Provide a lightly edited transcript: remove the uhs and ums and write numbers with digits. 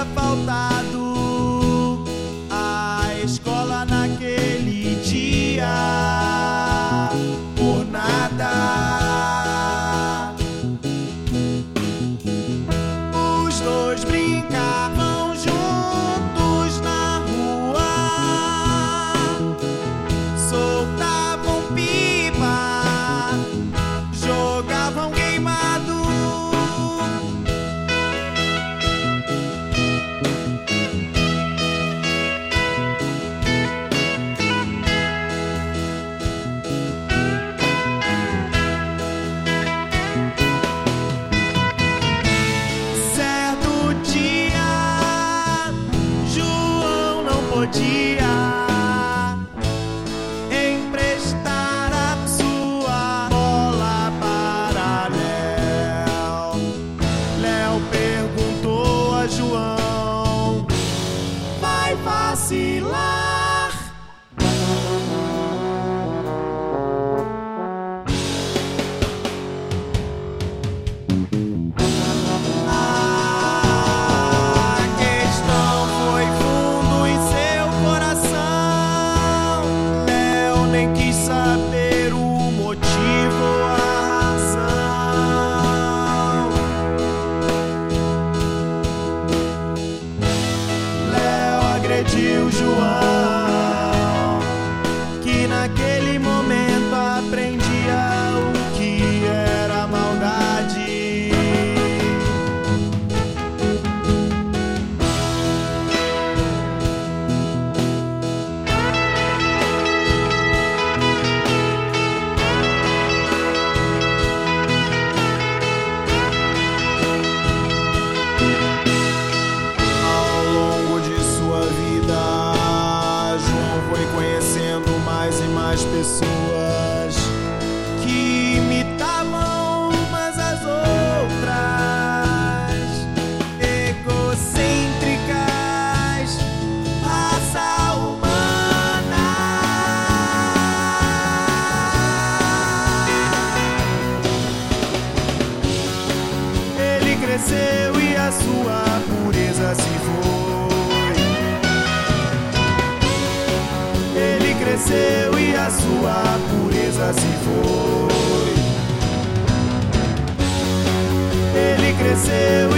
teria faltado a escola naquele dia por nada. Os dois brincavam juntos na rua, soltavam pipa, jogavam queimado. Certo dia, João não podia emprestar a sua bola para Léo. Léo perguntou a João: vai vacilar? A questão foi fundo em seu coração. Léo nem quis saber o motivo, a razão. Léo agrediu João, que naquele momento aprendia o que era maldade. Ao longo de sua vida, João foi conhecendo mais e mais pessoas que imitavam umas às outras, egocêntricas, raça humana. Ele cresceu e a sua pureza se foi. Ele cresceu e a sua pureza se foi. Ele cresceu